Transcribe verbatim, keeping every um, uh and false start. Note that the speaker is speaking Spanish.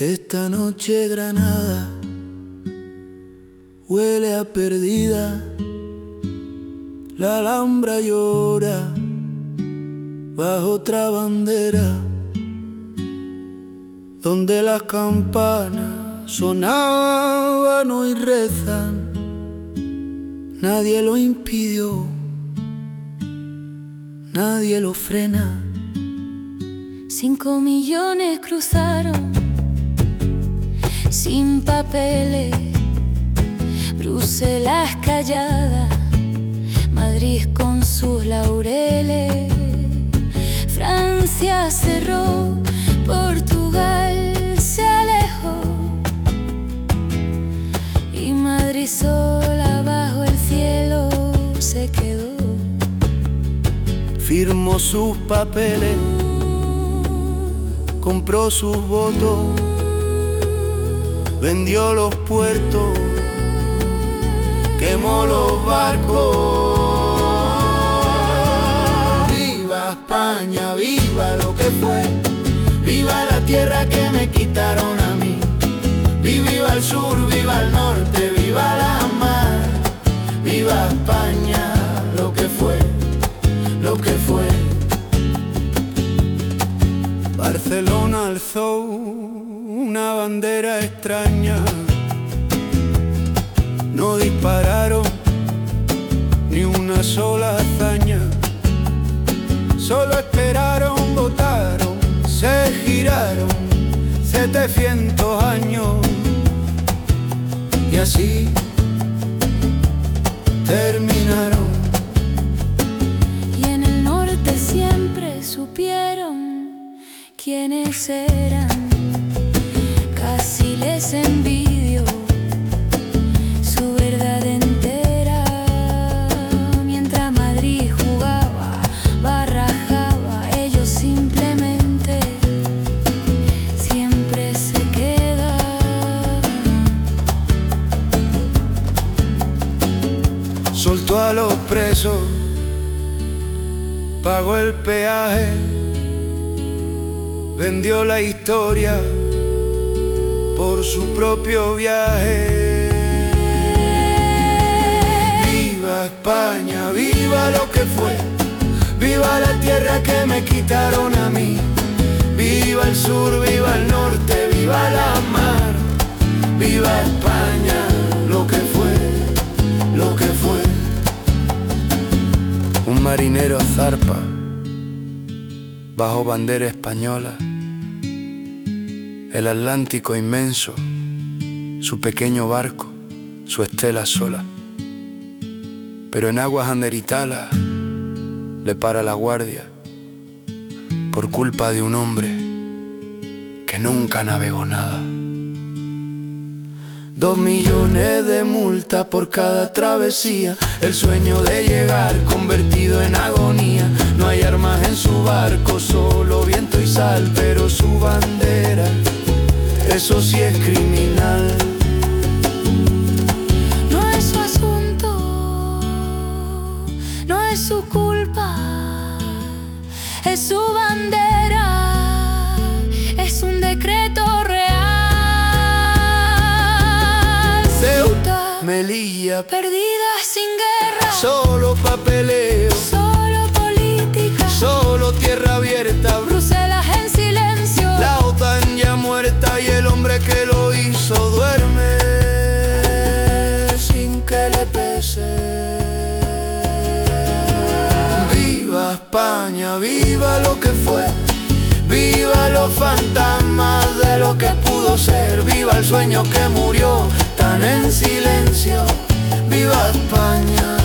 Esta noche Granada huele a perdida, la Alhambra llora bajo otra bandera, donde las campanas sonaban hoy rezan, nadie lo impidió, nadie lo frena. Cinco millones cruzaron sin papeles, Bruselas callada, Madrid con sus laureles, Francia cerró, Portugal se alejó y Madrid sola bajo el cielo se quedó. Firmó sus papeles, compró sus votos, vendió los puertos, quemó los barcos. Viva España, viva lo que fue, viva la tierra que me quitaron a mí. Viva el sur, viva el norte, viva la mar. Viva España, lo que fue, lo que fue. Barcelona alzó una bandera extraña, no dispararon ni una sola hazaña, solo esperaron, votaron, se giraron setecientos años y así terminaron. Y en el norte siempre supieron quiénes eran, casi les envidio su verdad entera. Mientras Madrid jugaba, barrajaba, ellos simplemente siempre se quedan. Soltó a los presos, pagó el peaje, vendió la historia por su propio viaje. Viva España, viva lo que fue, viva la tierra que me quitaron a mí. Viva el sur, viva el norte, viva la mar. Viva España, lo que fue, lo que fue. Un marinero zarpa bajo bandera española, el Atlántico inmenso, su pequeño barco, su estela sola. Pero en aguas anderitalas le para la guardia por culpa de un hombre que nunca navegó nada. Dos millones de multas por cada travesía, el sueño de llegar convertido en agonía. No hay armas en su barco, solo viento y sal, pero su bandera, eso sí es criminal. No es su asunto, no es su culpa, es su bandera, es un decreto real. Ceuta, Melilla, perdida sin guerra, solo papeleo, solo política, solo tierra abierta. Bruselas en silencio, La OTAN ya muerta y el hombre que lo hizo duerme sin que le pese. Viva España, viva lo que fue, viva los fantasmas de lo que pudo ser. Viva el sueño que murió tan en silencio. Viva España.